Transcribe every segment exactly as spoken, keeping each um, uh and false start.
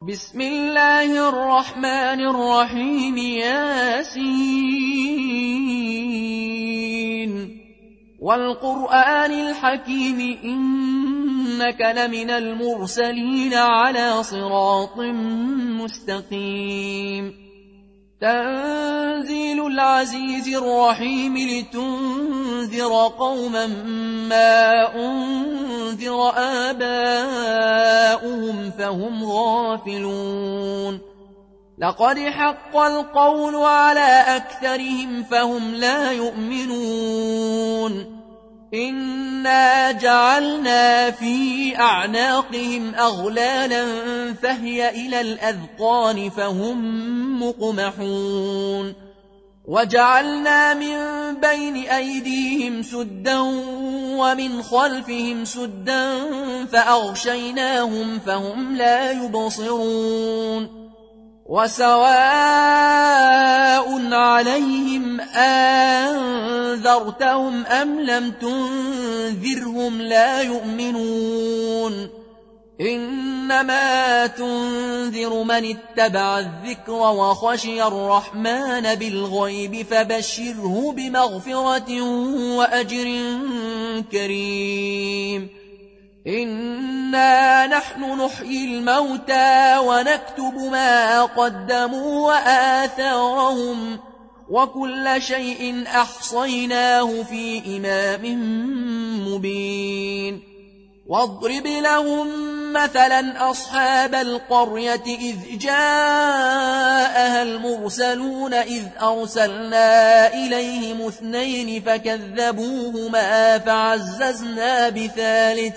بسم الله الرحمن الرحيم ياسين والقرآن الحكيم إنك لمن المرسلين على صراط مستقيم تنزيل العزيز الرحيم لتنذر قوما ما أنذر آباؤهم فهم غافلون لقد حق القول على أكثرهم فهم لا يؤمنون إنا جعلنا في أعناقهم أغلالا فهي إلى الأذقان فهم مقمحون وجعلنا من بين أيديهم سدا ومن خلفهم سدا فأغشيناهم فهم لا يبصرون وسواء عليهم أنذرتهم أم لم تنذرهم لا يؤمنون إنما تنذر من اتبع الذكر وخشي الرحمن بالغيب فبشره بمغفرة وأجر كريم إنا نحن نحيي الموتى ونكتب ما قدموا وآثارهم وكل شيء أحصيناه في إمام مبين واضرب لهم مثلا أصحاب القرية إذ جاءها المرسلون إذ أرسلنا إليهم اثنين فكذبوهما فعززنا بثالث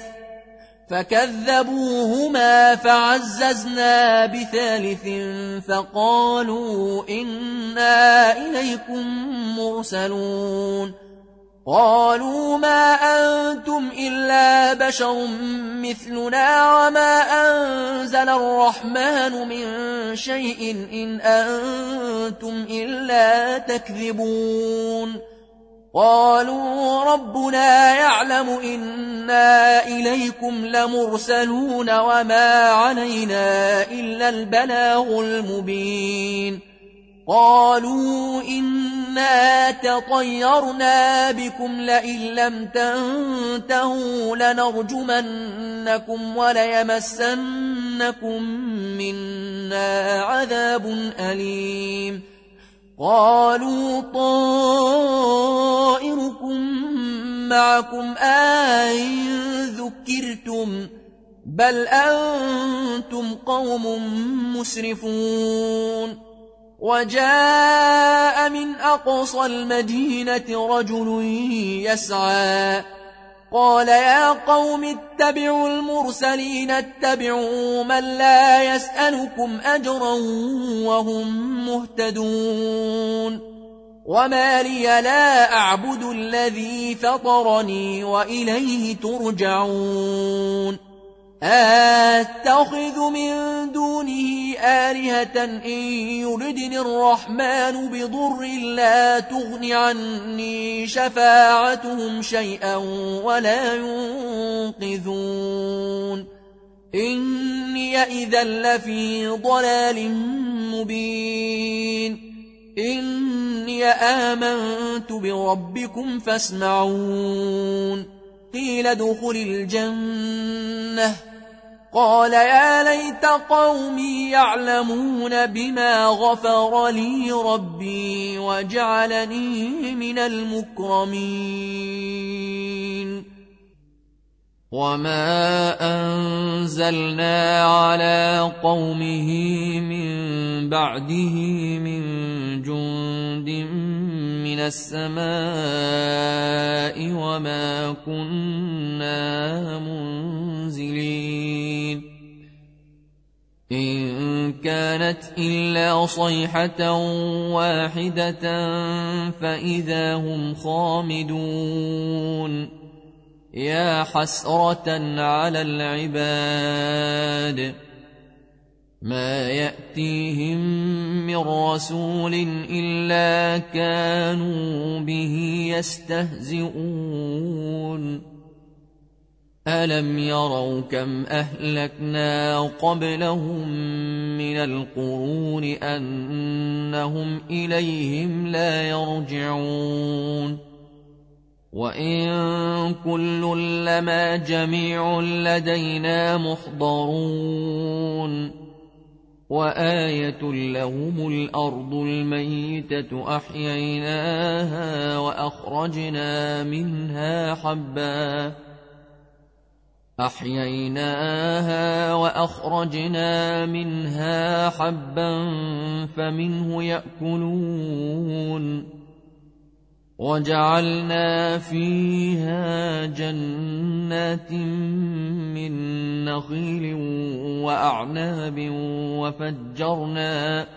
فكذبوهما فعززنا بثالث فقالوا إنا إليكم مرسلون قالوا ما أنتم إلا بشر مثلنا وما أنزل الرحمن من شيء إن أنتم إلا تكذبون قالوا ربنا يعلم إنا إليكم لمرسلون وما علينا إلا البلاغ المبين قالوا إنا تطيرنا بكم لئن لم تنتهوا لنرجمنكم وليمسنكم منا عذاب أليم قالوا طائركم معكم أئن ذكرتم بل أنتم قوم مسرفون وجاء من أقصى المدينة رجل يسعى قال يا قوم اتبعوا المرسلين اتبعوا من لا يسألكم أجرا وهم مهتدون وما لي لا أعبد الذي فطرني وإليه ترجعون أتخذ من دونه آلهة إن يردني الرحمن بضر لا تغن عني شفاعتهم شيئا ولا ينقذون إني إذا لفي ضلال مبين إني آمنت بربكم فاسمعون قيل ادخل الجنة قال يا ليت قومي يعلمون بما غفر لي ربي وجعلني من المكرمين وما أنزلنا على قومه من بعده من جند من السماء وما كنا منزلين إن كانت إلا صيحة واحدة فإذا هم خامدون يا حسرة على العباد ما يأتيهم من رسول إلا كانوا به يستهزئون ألم يروا كم أهلكنا قبلهم من القرون أنهم إليهم لا يرجعون وإن كل لما جميع لدينا محضرون وآية لهم الأرض الميتة أحييناها وأخرجنا منها حبا أحييناها وأخرجنا منها حبا فمنه يأكلون وجعلنا فيها جنات من نخيل وأعناب وفجرنا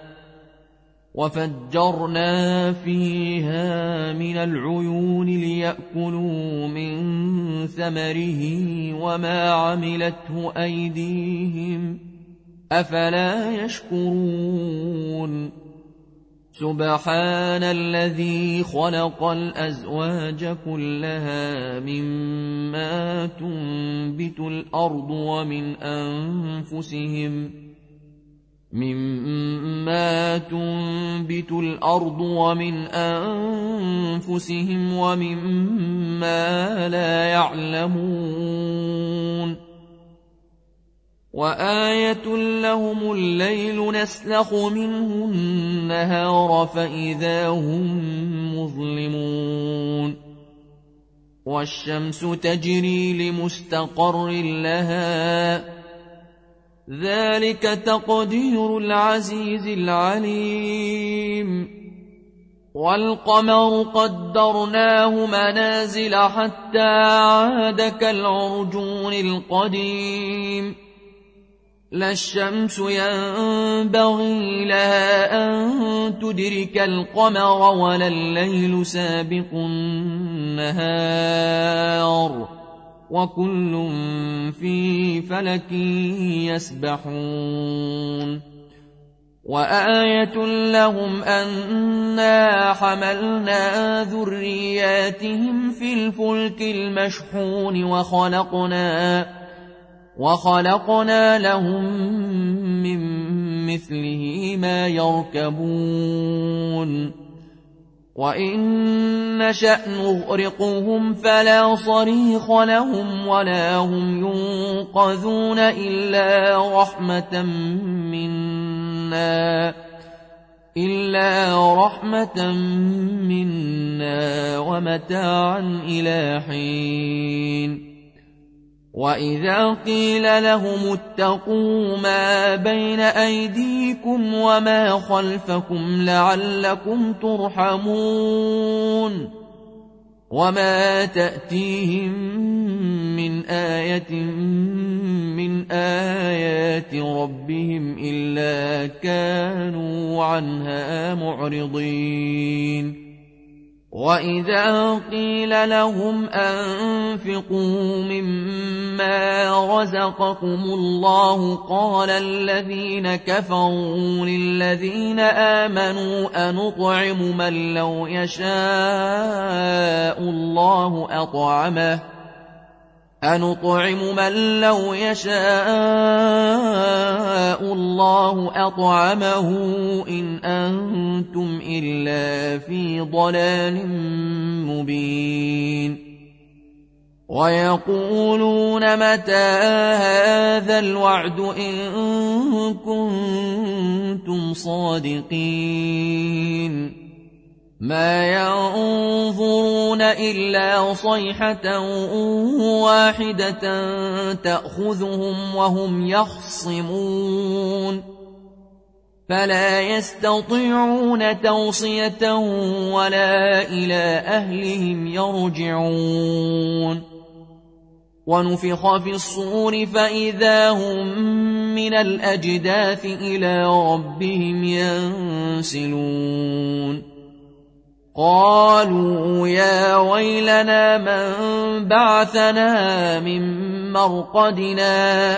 وفجرنا فيها من العيون ليأكلوا من ثمره وما عملته أيديهم أفلا يشكرون سبحان الذي خلق الأزواج كلها مما تنبت الأرض ومن أنفسهم مما تنبت الأرض ومن أنفسهم ومما لا يعلمون وآية لهم الليل نسلخ منه النهار فإذا هم مظلمون والشمس تجري لمستقر لها ذلك تقدير العزيز العليم والقمر قدرناه منازل حتى عاد كالعرجون القديم لا الشمس ينبغي لها أن تدرك القمر ولا الليل سابق النهار وكل في فلك يسبحون وآية لهم أنا حملنا ذرياتهم في الفلك المشحون وخلقنا وخلقنا لهم من مثله ما يركبون وإن نشأ نغرقهم فلا صريخ لهم ولا هم ينقذون إلا رحمة منا إلا رحمة منا ومتاعا إلى حين وإذا قيل لهم اتقوا ما بين أيديكم وما خلفكم لعلكم ترحمون وما تأتيهم من آية من آيات ربهم إلا كانوا عنها معرضين وإذا قيل لهم أنفقوا مما رزقكم الله قال الذين كفروا للذين آمنوا أنطعم من لو يشاء الله أطعمه أنطعم من لو يشاء الله أطعمه إن أنتم إلا في ضلال مبين ويقولون متى هذا الوعد إن كنتم صادقين ما ينظرون إلا صيحة واحدة تأخذهم وهم يخصمون فلا يستطيعون توصية ولا إلى أهلهم يرجعون ونفخ في الصور فإذا هم من الأجداث إلى ربهم ينسلون قالوا يا ويلنا من بعثنا من مرقدنا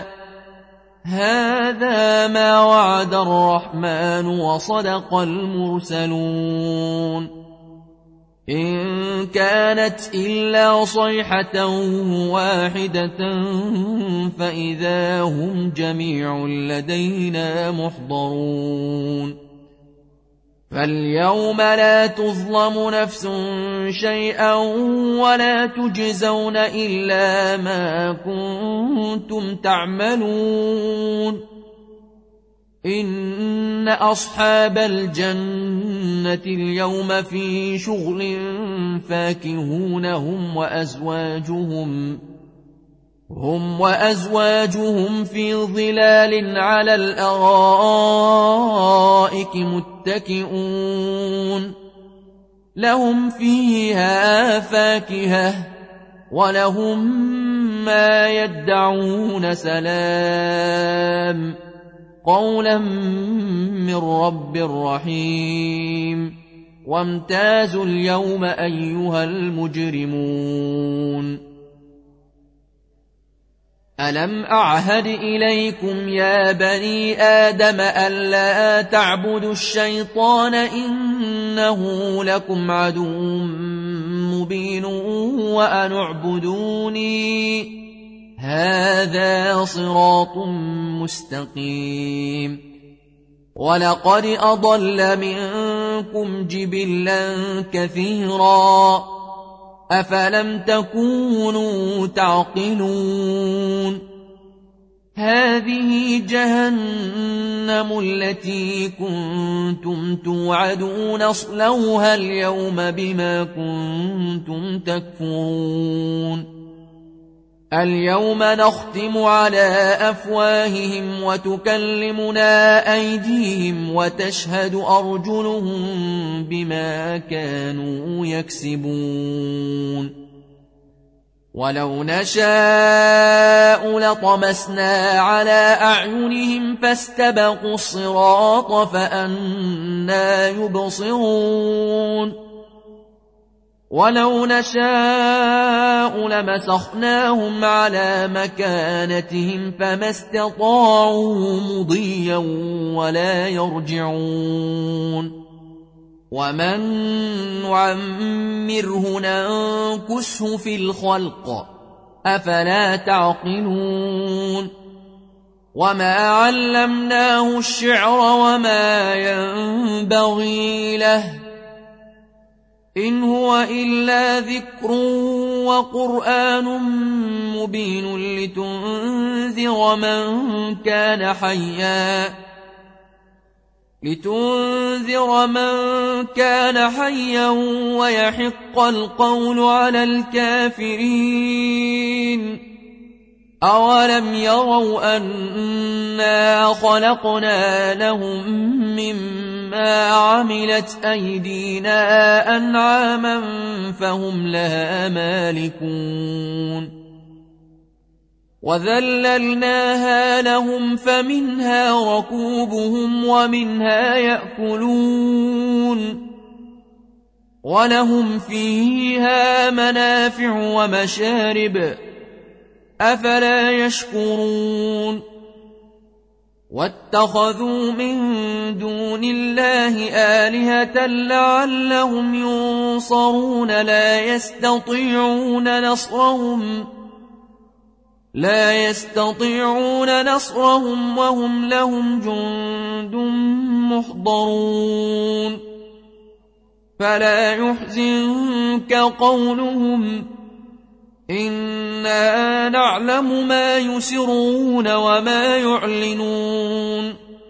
هذا ما وعد الرحمن وصدق المرسلون إن كانت إلا صيحة واحدة فإذا هم جميع لدينا محضرون فاليوم لا تظلم نفس شيئا ولا تجزون إلا ما كنتم تعملون إن أصحاب الجنة اليوم في شغل فاكهون هم وأزواجهم هم وأزواجهم في ظلال على الأرائك متكئون لهم فيها فاكهة ولهم ما يدعون سلام قولا من رب رحيم وامتازوا اليوم أيها المجرمون ألم أعهد إليكم يا بني آدم ألا تعبدوا الشيطان إنه لكم عدو مبين وأن اعبدوني هذا صراط مستقيم ولقد أضل منكم جبلا كثيرا أفلم تكونوا تعقلون هذه جهنم التي كنتم توعدون اصلوها اليوم بما كنتم تكفرون اليوم نختم على أفواههم وتكلمنا أيديهم وتشهد أرجلهم بما كانوا يكسبون ولو نشاء لطمسنا على أعينهم فاستبقوا الصراط فأنى يبصرون ولو نشاء لمسخناهم على مكانتهم فما استطاعوا مضيا ولا يرجعون ومن نعمره ننكسه في الخلق أفلا تعقلون وما علمناه الشعر وما ينبغي له إن هو إلا ذكر وقرآن مبين لتنذر من كان حيا لتنذر من كان حيا ويحق القول على الكافرين أولم يروا أنا خلقنا لهم مما عملت أيدينا أنعاما فهم لها مالكون وذللناها لهم فمنها ركوبهم ومنها يأكلون ولهم فيها منافع ومشارب أفلا يشكرون واتخذوا من دون الله آلهة لعلهم ينصرون لا يستطيعون نصرهم لا يستطيعون نصرهم وهم لهم جند محضرون فلا يحزنك قولهم إنا نعلم ما يسرون وما يعلنون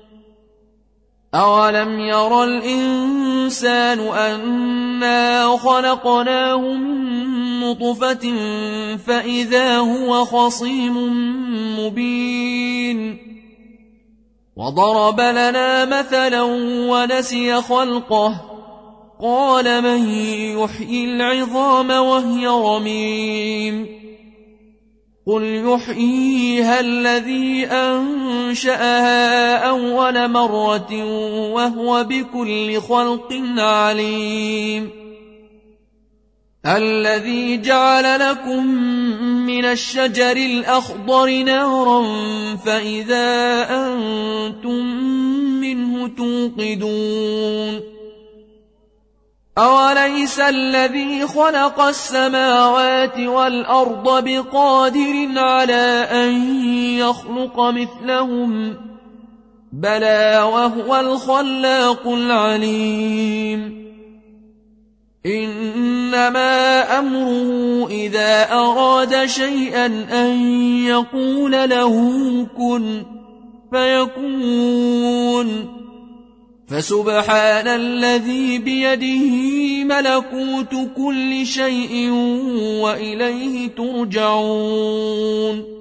أولم ير الإنسان أنا خلقناه من نطفة فإذا هو خصيم مبين وضرب لنا مثلا ونسي خلقه قال من يحيي العظام وهي رميم قل يحييها الذي أنشأها أول مرة وهو بكل خلق عليم الذي جعل لكم من الشجر الأخضر نارا فإذا أنتم منه توقدون أوليس الذي خلق السماوات والأرض بقادر على أن يخلق مثلهم بلى وهو الخلاق العليم إنما أمره إذا أراد شيئا أن يقول له كن فيكون فسبحان الذي بيده ملكوت كل شيء وإليه ترجعون